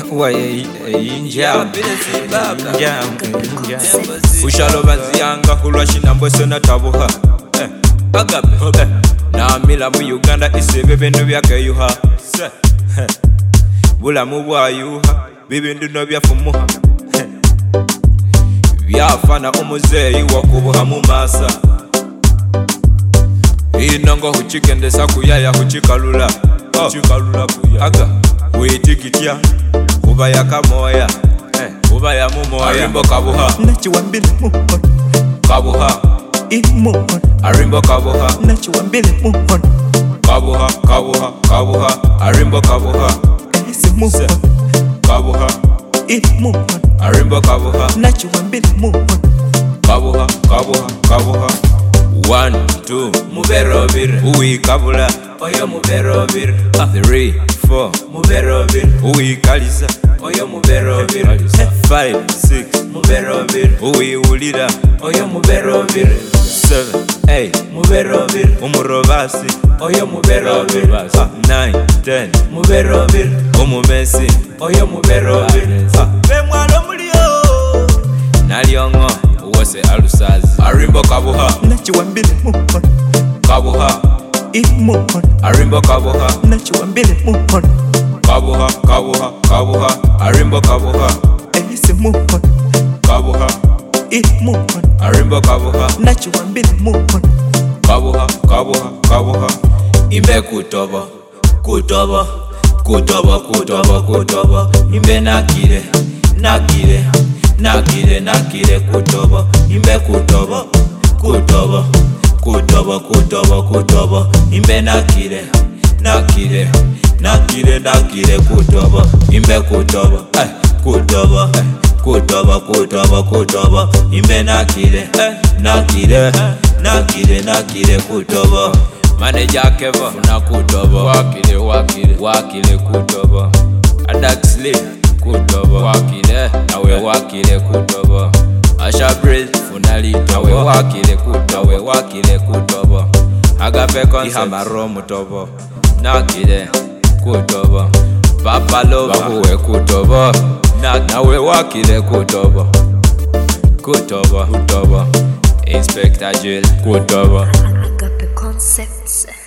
Ushalobanziyanga kulwa shinambo sona tabuha Agape Namila mu Uganda isebe bintu byakeyuha Bulamu bwayuha bibintu no byafumuha Byafana umuzeyi wakubuha mu masa Inongo huchikendesa kuyaya huchikalula Aga Witikitya Kubaya kamoya Kubaya mumoya Arimbo kabuha Nachiwambile muhono Kabuha Imuhono Arimbo kabuha Nachiwambile muhono Kabuha Kabuha Kabuha Arimbo kabuha Ese muhono Kabuha Imuhono Arimbo kabuha Nachiwambile muhono Kabuha Kabuha Kabuha 1, 2 Muberobir Uwi kabula Oyo muberobir 3, 4 Muberobir Uwi kalisa Oyo muberobir 5, 6 Muberobir Uwi ulira Oyo muberobir 7, 8 Muberobir Umurobasi Oyo muberobir 9, 10 Muberobir Umumesi Oyo muberobir Bemwalo mulio Nalyongo Uwose alusazi Arimbo kabuha Nachiwambile muhono Kabuha Imuhono Arimbo kabuha Nachiwambile muhono Kabuha Kabuha Kabuha Arimbo kabuha Ese muhono Kabuha Imuhono Arimbo kabuha Nachiwambile muhono Kabuha Kabuha Kabuha Imbe kutoba Kutoba Kutoba Kutoba Kutoba Imbe nakire Nakire Nakire Nakire Kutoba Imbe kutoba Kutoba Kutoba Kutoba Kutoba Imbe nakire Nakire Nakire Nakire Kutoba Imbe kutoba Kutoba Kutoba Kutoba Kutoba Imbe nakire Nakire Nakire Nakire Kutoba Manager Keva Funa kutoba Wakile Wakile Wakile Kutoba Adaxley Kutoba Wakile Nawe Wakile Kutoba Asha Breeze Funali Nawe Wakile Kutoba Wakile Kutoba Agape Concept Ihamaro Mutoba Nakile Kutoba Papa Lova Wahuwe Kutoba Nawe Wakile Kutoba Kutoba Kutoba Inspector Jill Kutoba Agape Concepts.